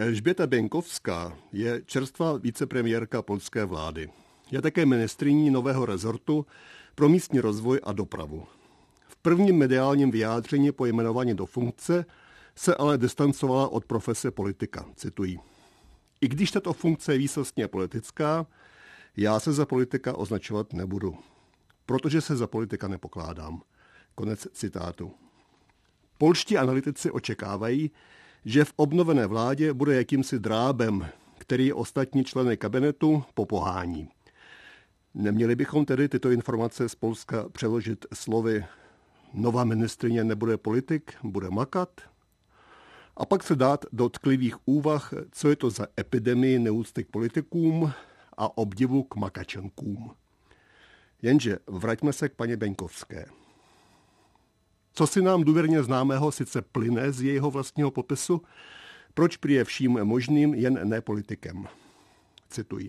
Elžběta Běnkovská je čerstvá vicepremiérka polské vlády. Je také ministryní nového rezortu pro místní rozvoj a dopravu. V prvním mediálním vyjádření po jmenování do funkce se ale distancovala od profese politika, cituji. I když tato funkce je výsostně politická, já se za politika označovat nebudu, protože se za politika nepokládám. Konec citátu. Polští analytici očekávají, že v obnovené vládě bude jakýmsi drábem, který ostatní členy kabinetu popohání. Neměli bychom tedy tyto informace z Polska přeložit slovy nová ministryně nebude politik, bude makat? A pak se dát do tklivých úvah, co je to za epidemii neúcty k politikům a obdivu k makačenkům. Jenže vraťme se k paní Běnkovské. Co si nám důvěrně známého sice plyne z jejího vlastního popisu, proč prý je vším možným, jen ne politikem. Cituji.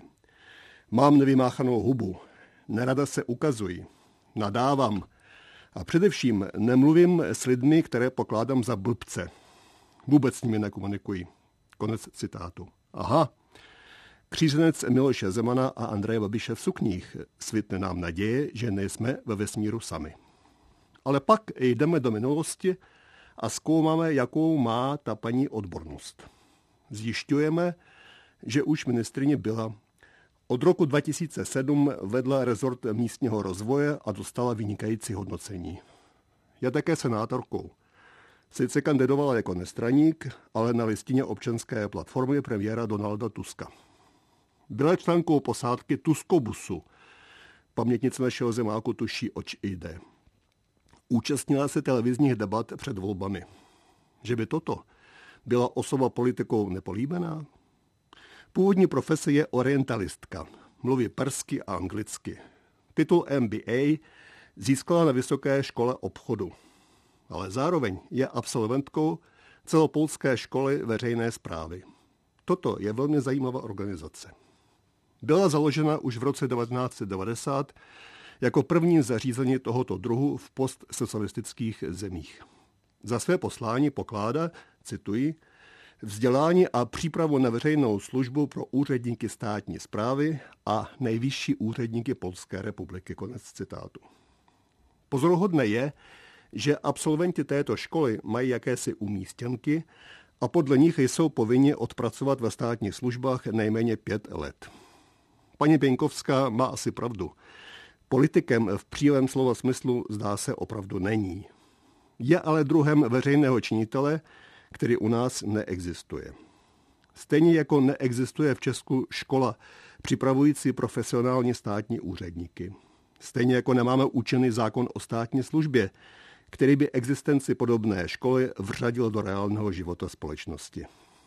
Mám nevymáchanou hubu, nerada se ukazuji, nadávám a především nemluvím s lidmi, které pokládám za blbce. Vůbec s nimi nekomunikuji. Konec citátu. Aha, kříženec Miloše Zemana a Andreje Babiše v sukních svitne nám naděje, že nejsme ve vesmíru sami. Ale pak jdeme do minulosti a zkoumáme, jakou má ta paní odbornost. Zjišťujeme, že už ministryně byla. Od roku 2007 vedla rezort místního rozvoje a dostala vynikající hodnocení. Je také senátorkou. Sice kandidovala jako nestraník, ale na listině občanské platformy premiéra Donalda Tuska. Byla členkou posádky Tuskobusu. Pamětnice našeho zemáku tuší, oč jde. Účastnila se televizních debat před volbami. Že by toto byla osoba politikou nepolíbená? Původní profese je orientalistka. Mluví persky a anglicky. Titul MBA získala na Vysoké škole obchodu. Ale zároveň je absolventkou celopolské školy veřejné správy. Toto je velmi zajímavá organizace. Byla založena už v roce 1990 jako první zařízení tohoto druhu v postsocialistických zemích. Za své poslání pokládá, cituji, vzdělání a přípravu na veřejnou službu pro úředníky státní správy a nejvyšší úředníky Polské republiky. Konec citátu. Pozoruhodné je, že absolventi této školy mají jakési umístěnky a podle nich jsou povinni odpracovat ve státních službách nejméně 5 let. Paní Běnkovská má asi pravdu. Politikem v přímém slova smyslu zdá se opravdu není. Je ale druhem veřejného činitele, který u nás neexistuje. Stejně jako neexistuje v Česku škola připravující profesionální státní úředníky. Stejně jako nemáme účinný zákon o státní službě, který by existenci podobné školy vřadil do reálného života společnosti.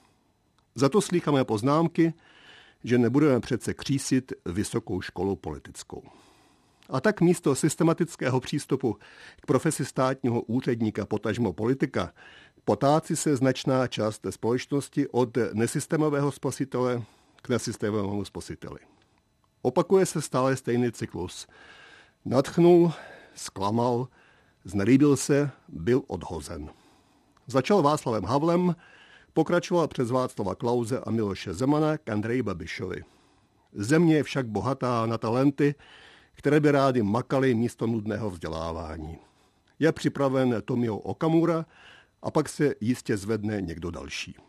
Za to slýcháme poznámky, že nebudeme přece křísit vysokou školu politickou. A tak místo systematického přístupu k profesi státního úředníka potažmo politika potácí se značná část společnosti od nesystémového spasitele k nesystémovému spasiteli. Opakuje se stále stejný cyklus. Nadchnul, zklamal, znelíbil se, byl odhozen. Začal Václavem Havlem, pokračoval přes Václava Klause a Miloše Zemana k Andreji Babišovi. Země je však bohatá na talenty, které by rádi makali místo nudného vzdělávání. Je připraven Tomio Okamura a pak se jistě zvedne někdo další.